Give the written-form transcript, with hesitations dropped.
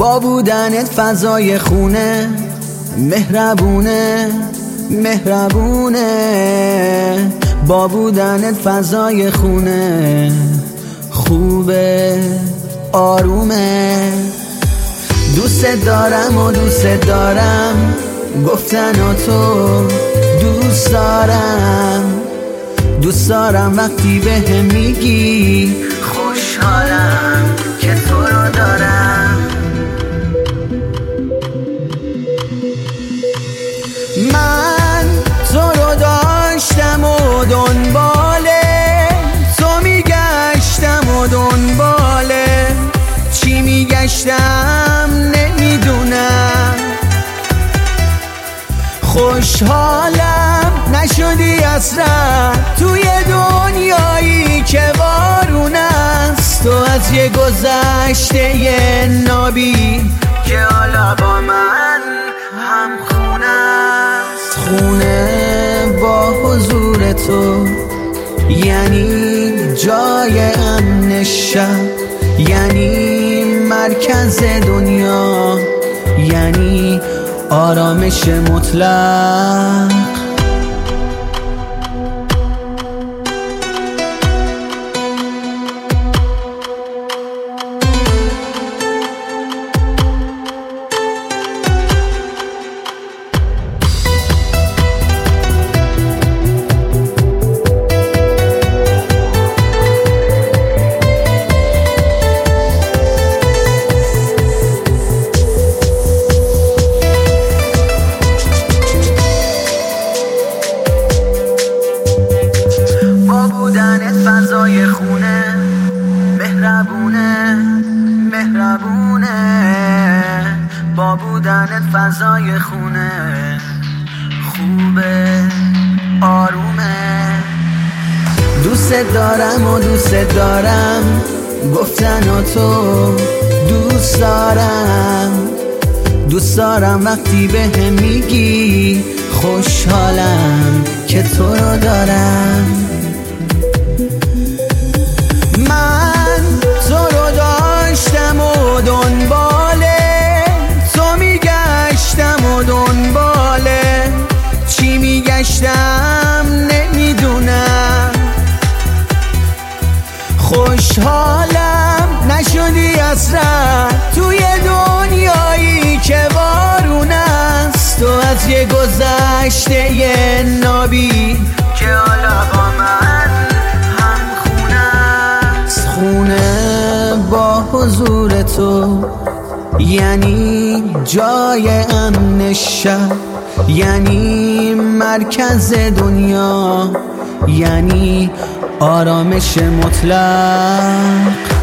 با بودنت فضای خونه مهربونه مهربونه، با بودنت فضای خونه خوبه آرومه. دوست دارم و دوست دارم گفتن و تو دوست دارم، دوست دارم وقتی بهم میگی خوشحالم که تو رو دارم. من تو رو داشتم و دنباله تو میگشتم و دنباله چی میگشتم نمیدونم. خوشحالم نشدی اصلا توی دنیایی که بارون است، تو از یه گذشته یه نابی که حالا با من هم خونه است. خونه با حضور تو یعنی جای امن شب، یعنی مرکز دنیا، یعنی آرامش مطلق. فضای خونه مهربونه مهربونه، با بودنت فضای خونه خوبه آرومه. دوست دارم و دوست دارم گفتن و تو دوست دارم، دوست دارم وقتی بهم میگی خوشحالم که تو رو دارم. من تو رو داشتم و دنباله تو میگشتم و دنباله چی میگشتم نمیدونم. خوشحالم نشدی اصلا توی دنیایی که بارون است، تو از یه گذشته یه نابی که حالا با من خونه با حضور تو یعنی جای امن شب، یعنی مرکز دنیا، یعنی آرامش مطلق.